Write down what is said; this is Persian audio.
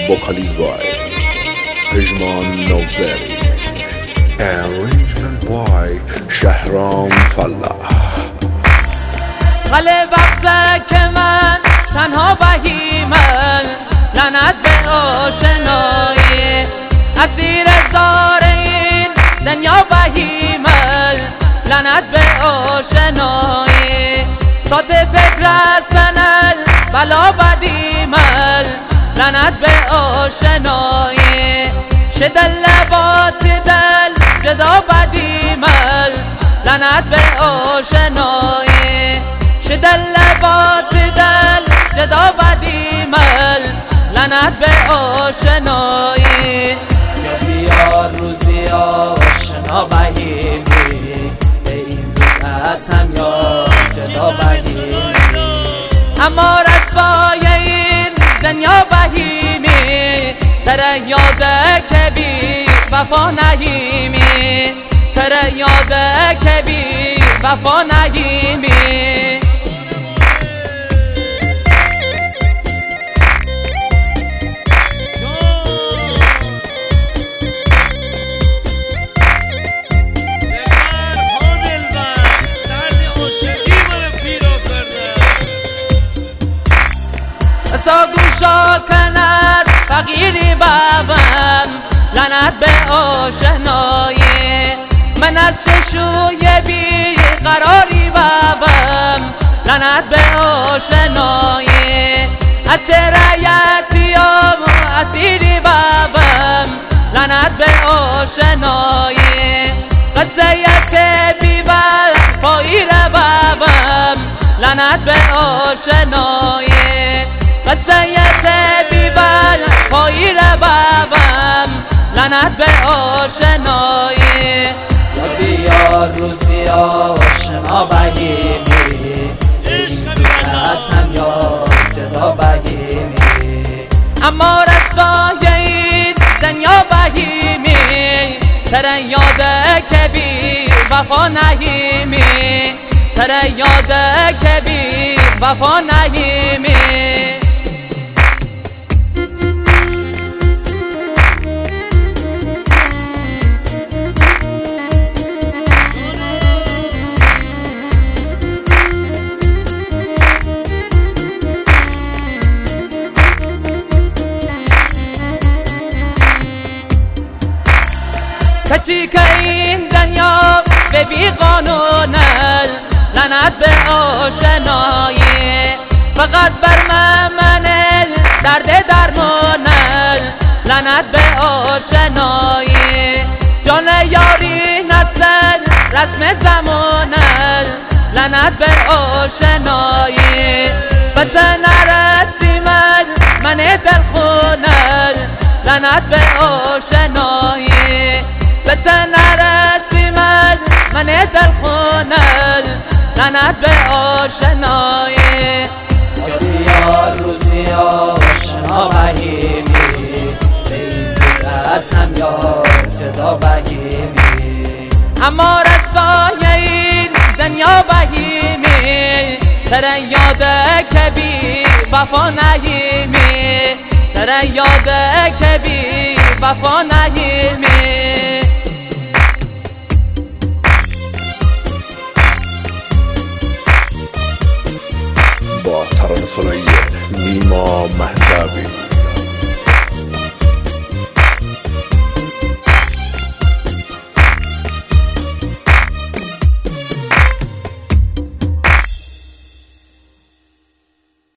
vocalized by Pejman Nowzeri, arrangement by Shahram Fallah. ولی وقته که من تنها وحیمم، لعنت به آشنایی اسیر زار این دنیا وحیمم، لعنت به آشنایی صوت فکر سنل بلا بدیمل، لعنت به آشنایی شدل لبات دل جدا بدیمل، لعنت به آشنایی شدل لبات دل جدا بدیمل، لعنت به آشنایی یا بیار روزی آشنا بهیمی، به این زود از هم یا جدا بهیمی. اما رسوای این دنیا بهیمی، تره یاده که بی وفا نهیمی، تره یاده که بی وفا نهیمی. بسا گوشا کند فقیری بابم، لعنت به آشنایی من از چشوی بی قراری بابم، لعنت به آشنایی از شرایطی و اسیری بابم، لعنت به آشنایی قصیت بی وفایی بابم، لعنت به آشنایی قصیت بی وفایی بابم، لعنت به آشنایی یا بیار روزی آشنا بهیمی، از هم یا جدا بهیمی. اما رسوای این دنیا بهیمی، تره یاده که بی وفا نهیمی، تره یاده که بی وفا نهیمی. کچی که این دنیا به بی قانونه، لعنت به آشنایی فقط بر من درد درمانه، لعنت به آشنایی جان یاری نسل رسم زمانه، لعنت به آشنایی بطن نرسی من دل خونه، لعنت به آشنایی بطن نرسی من دل خونه، لعنت به آشنایی یا بیار روزی آشنا بهیمی، به این زود از هم یا جدا بهیمی. اما رسوای این دنیا بهیمی، تره یاده که بی وفا نهیمی، تره یاده که بی وفا نهیمی. با ترانه سرایی نیما مهدوی.